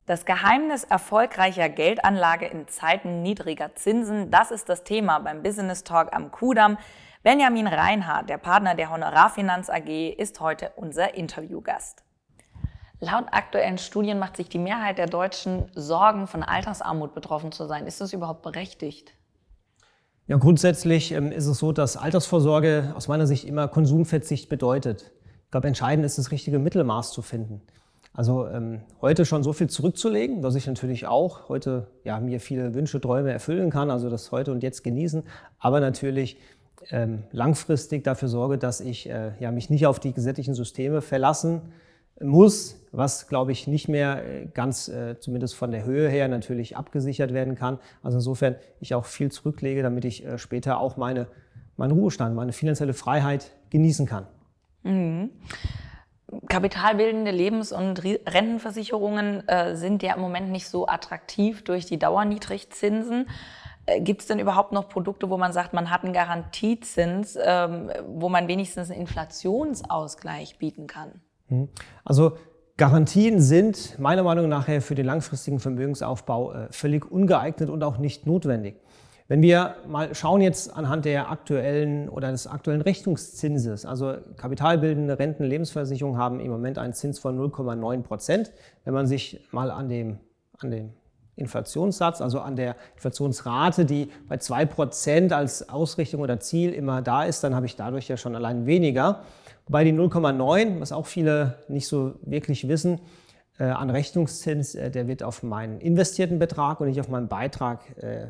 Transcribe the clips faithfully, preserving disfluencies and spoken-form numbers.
Das Geheimnis erfolgreicher Geldanlage in Zeiten niedriger Zinsen, das ist das Thema beim Business Talk am Kudamm. Benjamin Reinhardt, der Partner der Honorarfinanz A G, ist heute unser Interviewgast. Laut aktuellen Studien macht sich die Mehrheit der Deutschen Sorgen, von Altersarmut betroffen zu sein. Ist das überhaupt berechtigt? Ja, grundsätzlich ähm, ist es so, dass Altersvorsorge aus meiner Sicht immer Konsumverzicht bedeutet. Ich glaube, entscheidend ist, das richtige Mittelmaß zu finden. Also ähm, heute schon so viel zurückzulegen, dass ich natürlich auch heute ja, mir viele Wünsche, Träume erfüllen kann, also das heute und jetzt genießen, aber natürlich ähm, langfristig dafür sorge, dass ich äh, ja, mich nicht auf die gesetzlichen Systeme verlassen muss, was, glaube ich, nicht mehr ganz, äh, zumindest von der Höhe her, natürlich abgesichert werden kann. Also insofern ich auch viel zurücklege, damit ich äh, später auch meine, meinen Ruhestand, meine finanzielle Freiheit genießen kann. Mhm. Kapitalbildende Lebens- und Rentenversicherungen äh, sind ja im Moment nicht so attraktiv durch die Dauerniedrigzinsen. Äh, Gibt es denn überhaupt noch Produkte, wo man sagt, man hat einen Garantiezins, ähm, wo man wenigstens einen Inflationsausgleich bieten kann? Also Garantien sind meiner Meinung nach für den langfristigen Vermögensaufbau äh, völlig ungeeignet und auch nicht notwendig. Wenn wir mal schauen jetzt anhand der aktuellen oder des aktuellen Rechnungszinses, also kapitalbildende Renten, Lebensversicherungen haben im Moment einen Zins von null Komma neun Prozent. Wenn man sich mal an dem, an dem Inflationssatz, also an der Inflationsrate, die bei zwei Prozent als Ausrichtung oder Ziel immer da ist, dann habe ich dadurch ja schon allein weniger. Wobei die null Komma neun, was auch viele nicht so wirklich wissen, äh, an Rechnungszins, äh, der wird auf meinen investierten Betrag und nicht auf meinen Beitrag äh,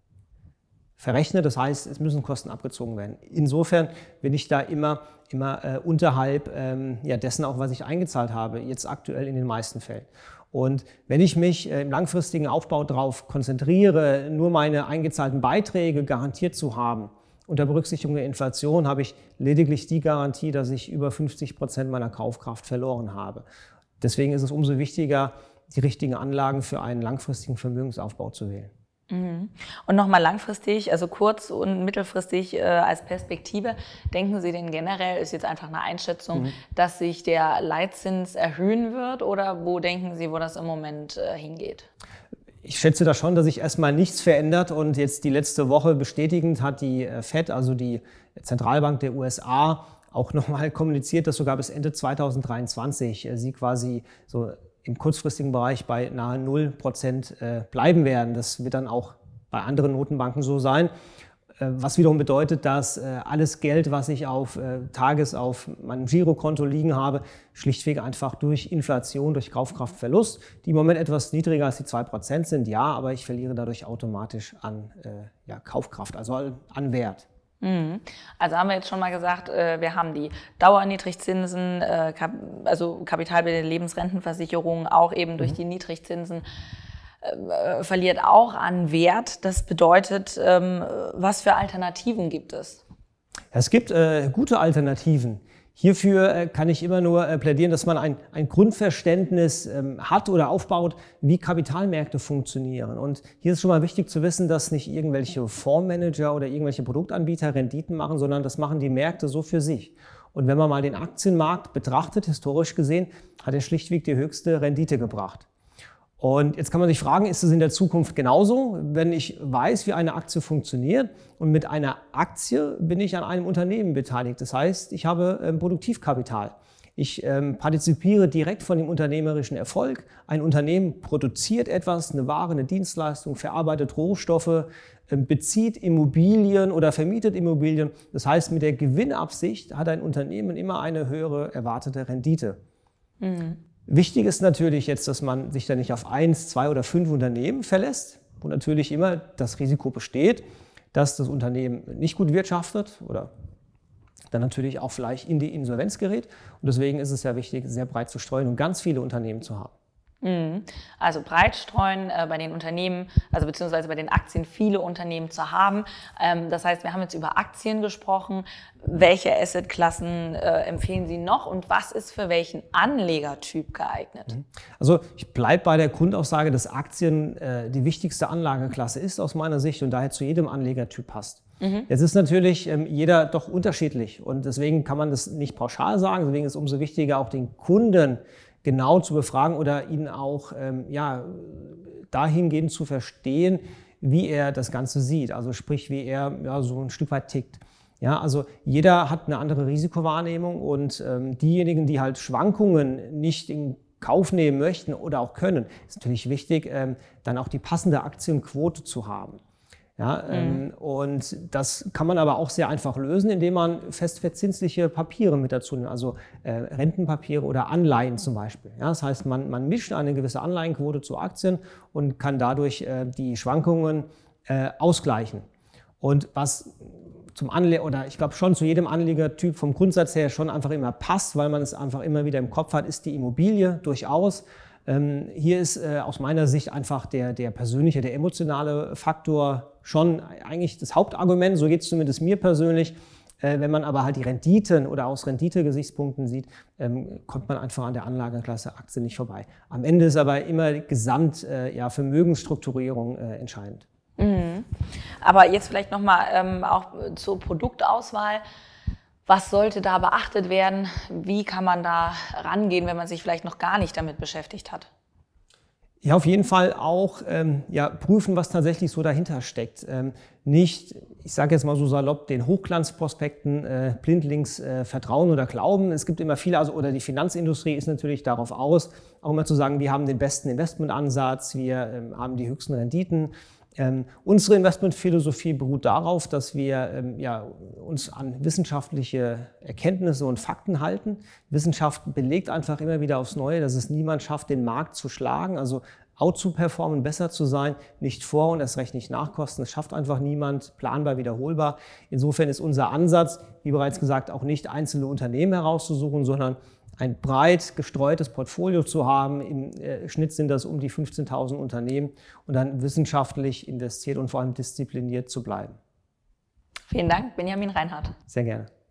verrechnet. Das heißt, es müssen Kosten abgezogen werden. Insofern bin ich da immer, immer äh, unterhalb ähm, ja, dessen auch, was ich eingezahlt habe, jetzt aktuell in den meisten Fällen. Und wenn ich mich äh, im langfristigen Aufbau darauf konzentriere, nur meine eingezahlten Beiträge garantiert zu haben, unter Berücksichtigung der Inflation habe ich lediglich die Garantie, dass ich über fünfzig Prozent meiner Kaufkraft verloren habe. Deswegen ist es umso wichtiger, die richtigen Anlagen für einen langfristigen Vermögensaufbau zu wählen. Mhm. Und nochmal langfristig, also kurz- und mittelfristig äh, als Perspektive, denken Sie denn generell, ist jetzt einfach eine Einschätzung, mhm. dass sich der Leitzins erhöhen wird, oder wo denken Sie, wo das im Moment äh, hingeht? Ich schätze da schon, dass sich erstmal nichts verändert, und jetzt die letzte Woche bestätigend hat die Fed, also die Zentralbank der U S A, auch nochmal kommuniziert, dass sogar bis Ende zweitausenddreiundzwanzig sie quasi so im kurzfristigen Bereich bei nahe null Prozent bleiben werden. Das wird dann auch bei anderen Notenbanken so sein. Was wiederum bedeutet, dass alles Geld, was ich auf Tages auf meinem Girokonto liegen habe, schlichtweg einfach durch Inflation, durch Kaufkraftverlust, die im Moment etwas niedriger als die zwei Prozent sind, ja, aber ich verliere dadurch automatisch an äh, ja, Kaufkraft, also an Wert. Mhm. Also haben wir jetzt schon mal gesagt, wir haben die Dauerniedrigzinsen, also kapitalbildende Lebensrentenversicherungen, auch eben durch mhm. die Niedrigzinsen verliert auch an Wert. Das bedeutet, was für Alternativen gibt es? Es gibt äh, gute Alternativen. Hierfür äh, kann ich immer nur äh, plädieren, dass man ein, ein Grundverständnis ähm, hat oder aufbaut, wie Kapitalmärkte funktionieren. Und hier ist schon mal wichtig zu wissen, dass nicht irgendwelche Fondsmanager oder irgendwelche Produktanbieter Renditen machen, sondern das machen die Märkte so für sich. Und wenn man mal den Aktienmarkt betrachtet, historisch gesehen, hat er schlichtweg die höchste Rendite gebracht. Und jetzt kann man sich fragen, ist es in der Zukunft genauso? Wenn ich weiß, wie eine Aktie funktioniert, und mit einer Aktie bin ich an einem Unternehmen beteiligt. Das heißt, ich habe ähm, Produktivkapital. Ich ähm, partizipiere direkt von dem unternehmerischen Erfolg. Ein Unternehmen produziert etwas, eine Ware, eine Dienstleistung, verarbeitet Rohstoffe, ähm, bezieht Immobilien oder vermietet Immobilien. Das heißt, mit der Gewinnabsicht hat ein Unternehmen immer eine höhere erwartete Rendite. Mhm. Wichtig ist natürlich jetzt, dass man sich da nicht auf eins, zwei oder fünf Unternehmen verlässt, wo natürlich immer das Risiko besteht, dass das Unternehmen nicht gut wirtschaftet oder dann natürlich auch vielleicht in die Insolvenz gerät. Und deswegen ist es ja wichtig, sehr breit zu streuen und ganz viele Unternehmen zu haben. Also breit streuen äh, bei den Unternehmen, also beziehungsweise bei den Aktien viele Unternehmen zu haben. Ähm, das heißt, wir haben jetzt über Aktien gesprochen. Welche Assetklassen äh, empfehlen Sie noch und was ist für welchen Anlegertyp geeignet? Also ich bleibe bei der Grundaussage, dass Aktien äh, die wichtigste Anlageklasse ist aus meiner Sicht und daher zu jedem Anlegertyp passt. Mhm. Jetzt ist natürlich ähm, jeder doch unterschiedlich und deswegen kann man das nicht pauschal sagen. Deswegen ist es umso wichtiger, auch den Kunden genau zu befragen oder ihn auch ähm, ja, dahingehend zu verstehen, wie er das Ganze sieht, also sprich, wie er ja, so ein Stück weit tickt. Ja, also jeder hat eine andere Risikowahrnehmung und ähm, diejenigen, die halt Schwankungen nicht in Kauf nehmen möchten oder auch können, ist natürlich wichtig, ähm, dann auch die passende Aktienquote zu haben. Ja, mhm. ähm, und das kann man aber auch sehr einfach lösen, indem man festverzinsliche Papiere mit dazu nimmt, also äh, Rentenpapiere oder Anleihen zum Beispiel. Ja, das heißt, man, man mischt eine gewisse Anleihenquote zu Aktien und kann dadurch äh, die Schwankungen äh, ausgleichen. Und was zum Anleger, oder ich glaube schon zu jedem Anlegertyp vom Grundsatz her schon einfach immer passt, weil man es einfach immer wieder im Kopf hat, ist die Immobilie durchaus. Ähm, hier ist äh, aus meiner Sicht einfach der, der persönliche, der emotionale Faktor schon eigentlich das Hauptargument, so geht es zumindest mir persönlich. Äh, wenn man aber halt die Renditen oder aus Rendite-Gesichtspunkten sieht, ähm, kommt man einfach an der Anlageklasse Aktie nicht vorbei. Am Ende ist aber immer Gesamt, äh, ja, Vermögensstrukturierung äh, entscheidend. Mhm. Aber jetzt vielleicht nochmal ähm, auch zur Produktauswahl. Was sollte da beachtet werden? Wie kann man da rangehen, wenn man sich vielleicht noch gar nicht damit beschäftigt hat? Ja, auf jeden Fall auch ähm, ja, prüfen, was tatsächlich so dahinter steckt. Ähm, nicht, ich sage jetzt mal so salopp, den Hochglanzprospekten äh, blindlings äh, vertrauen oder glauben. Es gibt immer viele, also oder die Finanzindustrie ist natürlich darauf aus, auch immer zu sagen, wir haben den besten Investmentansatz, wir ähm, haben die höchsten Renditen. Ähm, unsere Investmentphilosophie beruht darauf, dass wir ähm, ja, uns an wissenschaftliche Erkenntnisse und Fakten halten. Wissenschaft belegt einfach immer wieder aufs Neue, dass es niemand schafft, den Markt zu schlagen, also out zu performen, besser zu sein, nicht vor und erst recht nicht nachkosten. Das schafft einfach niemand, planbar, wiederholbar. Insofern ist unser Ansatz, wie bereits gesagt, auch nicht einzelne Unternehmen herauszusuchen, sondern ein breit gestreutes Portfolio zu haben. Im äh, Schnitt sind das um die fünfzehntausend Unternehmen und dann wissenschaftlich investiert und vor allem diszipliniert zu bleiben. Vielen Dank, Benjamin Reinhardt. Sehr gerne.